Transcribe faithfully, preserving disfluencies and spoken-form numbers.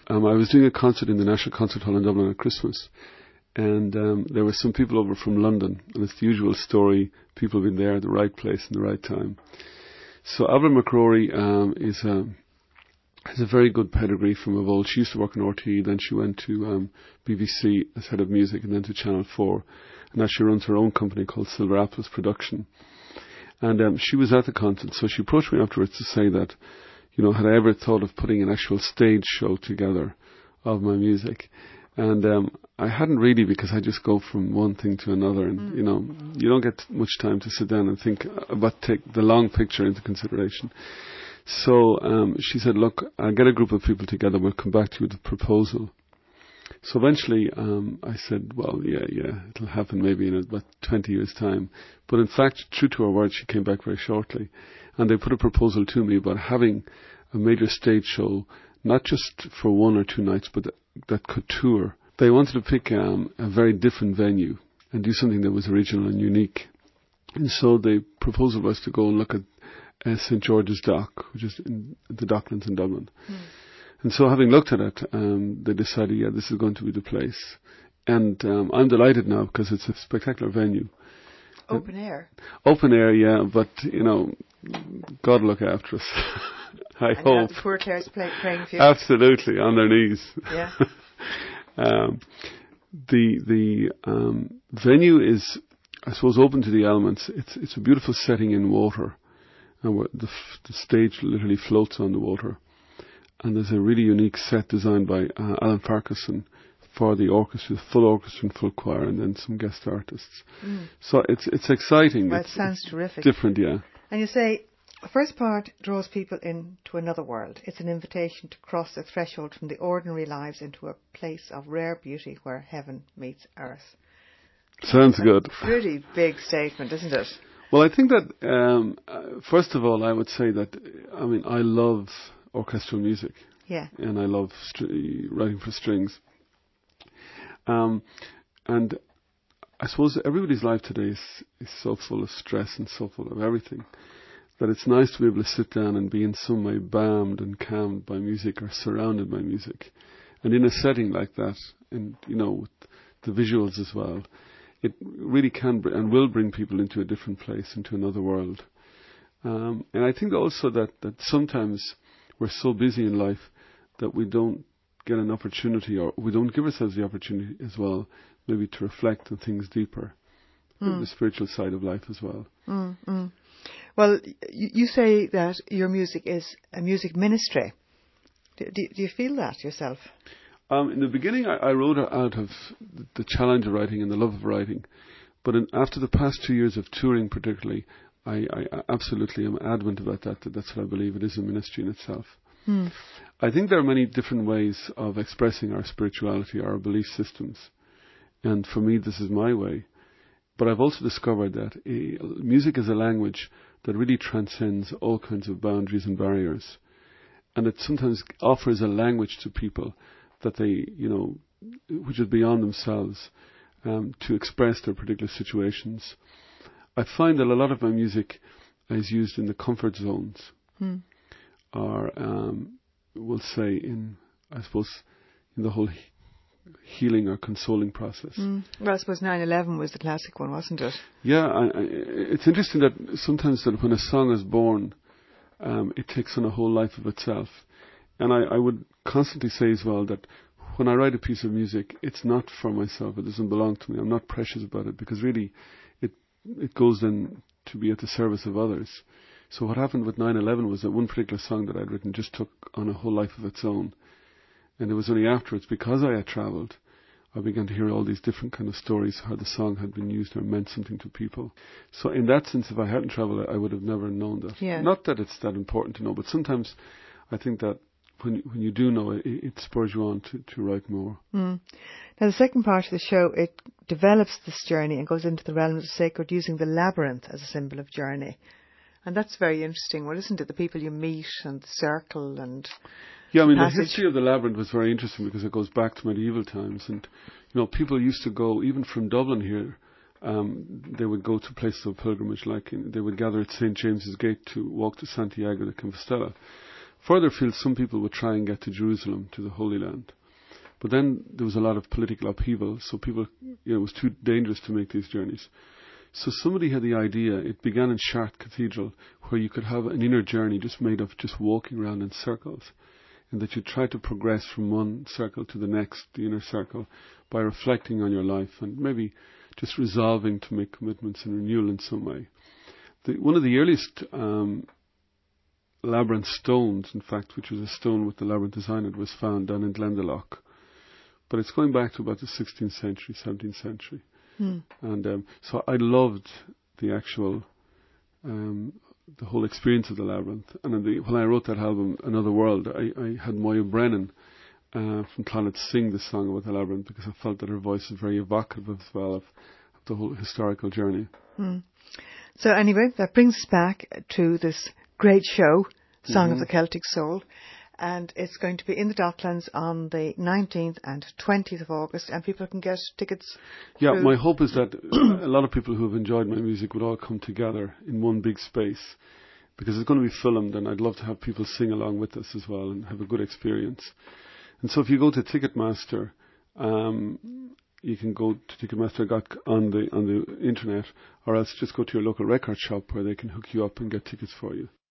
um, I was doing a concert in the National Concert Hall in Dublin at Christmas. And um, there were some people over from London. And it's the usual story. People have been there at the right place in the right time. So Evelyn McCrory um, is a, has a very good pedigree from of old. She used to work in R T E. Then she went to um, B B C as head of music and then to Channel four. And now she runs her own company called Silver Apples Production. And um, she was at the concert. So she approached me afterwards to say that, you know, had I ever thought of putting an actual stage show together of my music? And um, I hadn't really, because I just go from one thing to another, and mm. you know, you don't get much time to sit down and think about take the long picture into consideration. So um, she said, "Look, I'll get a group of people together. We'll come back to you with a proposal." So eventually, um, I said, "Well, yeah, yeah, it'll happen maybe in about twenty years' time." But in fact, true to her word, she came back very shortly, and they put a proposal to me about having a major stage show, not just for one or two nights, but that could tour. They wanted to pick um, a very different venue and do something that was original and unique. And so the proposal was to go and look at uh, Saint George's Dock, which is in the Docklands in Dublin. Mm. And so having looked at it, um, they decided, yeah, this is going to be the place. And um, I'm delighted now because it's a spectacular venue. Open air. Open air, yeah, but, you know, God look after us. I and hope. You have the poor Clares play, praying for you. Absolutely, on their knees. Yeah. um, the the um, venue is, I suppose, open to the elements. It's it's a beautiful setting in water, and where the f- the stage literally floats on the water. And there's a really unique set designed by uh, Alan Farquharson for the orchestra, full orchestra and full choir, and then some guest artists. Mm. So it's it's exciting. Well, it's, it sounds it's terrific. Different, yeah. And you say the first part draws people into another world. It's an invitation to cross the threshold from the ordinary lives into a place of rare beauty where heaven meets earth. Sounds That's good. A pretty big statement, isn't it? Well, I think that um, uh, first of all, I would say that I mean I love orchestral music. Yeah. And I love str- writing for strings. Um, and I suppose everybody's life today is, is so full of stress and so full of everything that it's nice to be able to sit down and be in some way balmed and calmed by music or surrounded by music. And in a setting like that, and, you know, with the visuals as well, it really can br- and will bring people into a different place, into another world. Um, and I think also that, that sometimes we're so busy in life that we don't get an opportunity, or we don't give ourselves the opportunity as well, maybe to reflect on things deeper, mm. the spiritual side of life as well. Mm, mm. Well, you, you say that your music is a music ministry. Do, do, do you feel that yourself? Um, in the beginning, I, I wrote out of the challenge of writing and the love of writing. But in, after the past two years of touring particularly, I, I absolutely am adamant about that, that that's what I believe. It is a ministry in itself. Hmm. I think there are many different ways of expressing our spirituality, our belief systems. And for me, this is my way. But I've also discovered that a, music is a language that really transcends all kinds of boundaries and barriers. And it sometimes offers a language to people that they, you know, which is beyond themselves, um, to express their particular situations. I find that a lot of my music is used in the comfort zones. Hmm. Or, um, we'll say in, I suppose, in the whole he- healing or consoling process. Mm. Well, I suppose nine eleven was the classic one, wasn't it? Yeah, I, I, it's interesting that sometimes that when a song is born, um, it takes on a whole life of itself. And I, I would constantly say as well that when I write a piece of music, it's not for myself. It doesn't belong to me. I'm not precious about it because really it it goes then to be at the service of others. So what happened with nine eleven was that one particular song that I'd written just took on a whole life of its own. And it was only afterwards, because I had travelled, I began to hear all these different kind of stories, how the song had been used or meant something to people. So in that sense, if I hadn't travelled, I would have never known that. Yeah. Not that it's that important to know, but sometimes I think that when when you do know it, it spurs you on to, to write more. Mm. Now, the second part of the show, it develops this journey and goes into the realms of sacred, using the labyrinth as a symbol of journey. And that's very interesting, well, isn't it? The people you meet and the circle and yeah, I mean, passage. The history of the labyrinth was very interesting because it goes back to medieval times. And, you know, people used to go, even from Dublin here, um, they would go to places of pilgrimage, like in, they would gather at Saint James's Gate to walk to Santiago de Compostela Further afield, some people would try and get to Jerusalem, to the Holy Land. But then there was a lot of political upheaval, so people, you know, it was too dangerous to make these journeys. So somebody had the idea, it began in Chartres Cathedral, where you could have an inner journey just made of just walking around in circles, and that you try to progress from one circle to the next, the inner circle, by reflecting on your life and maybe just resolving to make commitments and renewal in some way. The, one of the earliest um, labyrinth stones, in fact, which was a stone with the labyrinth design, it was found down in Glendalough. But it's going back to about the sixteenth century, seventeenth century. Hmm. And um, so I loved the actual, um, the whole experience of the labyrinth. And the, when I wrote that album, Another World, I, I had Moya Brennan uh, from Clonard sing the song about the labyrinth, because I felt that her voice is very evocative as well of, of the whole historical journey. Hmm. So anyway, that brings us back to this great show, Song mm-hmm. of the Celtic Soul. And it's going to be in the Docklands on the nineteenth and twentieth of August, and people can get tickets. Yeah, my hope is that a lot of people who have enjoyed my music would all come together in one big space, because it's going to be filmed, and I'd love to have people sing along with us as well and have a good experience. And so if you go to Ticketmaster, um, you can go to Ticketmaster on the on the internet, or else just go to your local record shop where they can hook you up and get tickets for you.